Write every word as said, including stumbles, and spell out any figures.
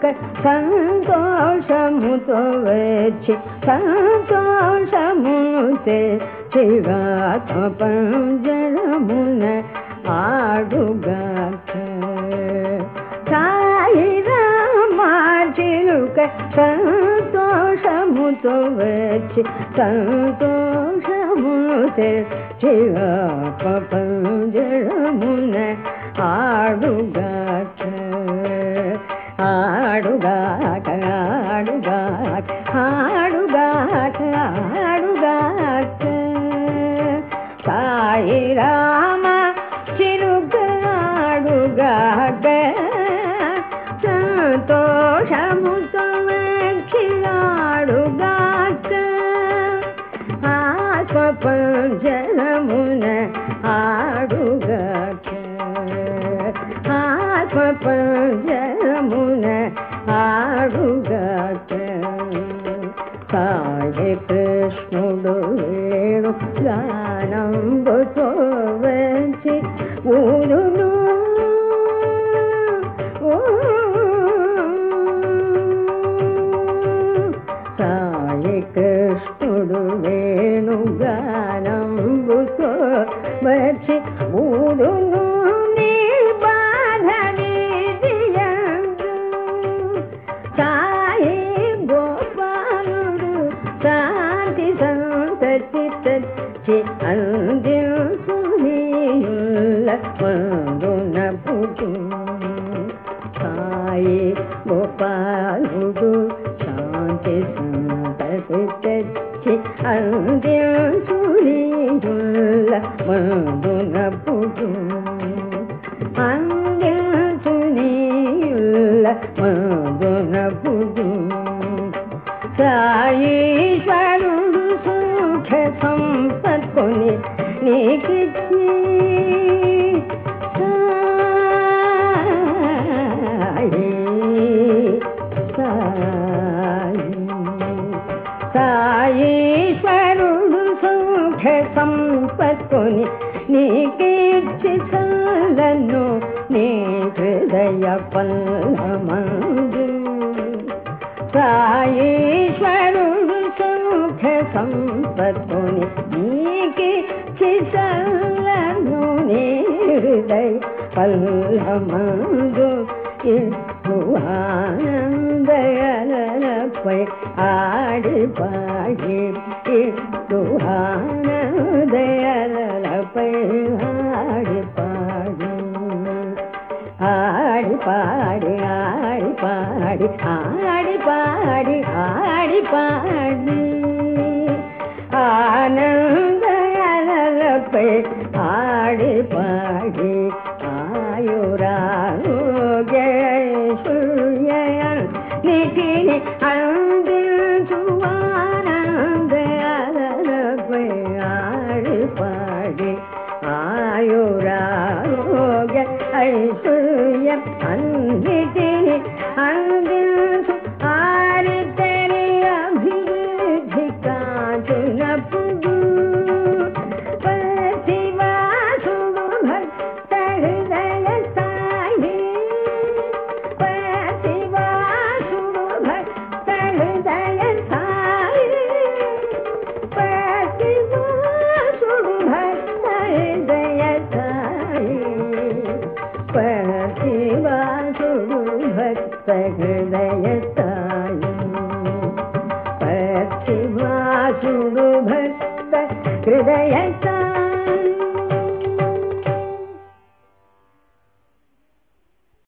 సంతోషముతో వచ్చి సంతోషముతే చిగాత్మ పంజరమున ఆడుగాక సాయి రామా చిలుక సంతోషముతో వచ్చి సంతోషముతే చిగాత్మ పంజరమున ఆడుగాక ఆడుగాక ఆడుగాక ఆడుగాక ఆడుగాక సాయి రామ చిలుక ఆడుగాక సంతోషముతో ఆడుగాక ఆత్మ పంజరమున ఆడుగాక ఆత్మ పంజరమున ఆడుగాక సాయి కృష్ణుడు వేణు గానంబుతో వచ్చి ఊరును సాయి కృష్ణుడు వేణు గానంబుతో వచ్చి ఊరును అందించునియుల్ల మందున పుటు సాయి గోపాలుడు శాంతి సంతతి తెచ్చి అందించునియుల్ల మందున పుటు అందించునియుల్ల మందున పుటు సాయీశ్వరుడు సుఖ సంపత్తుని నీకిచ్చి సాయి సాయి సాయీశ్వరుడు సుఖ సంపత్తుని నీకిచ్చి చల్లను నీ హృదయ పల్లమందు సాయీశ్వరుడు సుఖ సంపత్తుని నీకి చిసలను నీ హృదయ పల్లమందు ఆనందయలపై ఆడి పాడి ఆనందయలపై ఆడి పాడి ఆడి పాడి ఆడి పాడి ఆడి పాడి ఆడి పాడి ఆనందయలపై ఆడి పాడి ఆయురారోగ్యైశ్వర్యన్ నిధిని అందించు ఆనందయలపై ఆడి పాడి ఆయురారోగ్య ఐశ్వర్యం అన్నిటిని అందించు ఆరితరి అభివృద్ధి కాచునప్పుడు పతివాసుడు భక్త హృదయ సాయి పతివాసుడు భక్త హృదయ సాయి పతివాసుడు భక్త హృదయ సాయి పతివాసుడు భక్త హృదయ సాయి పతివాసుడు భక్త హృదయ సాయి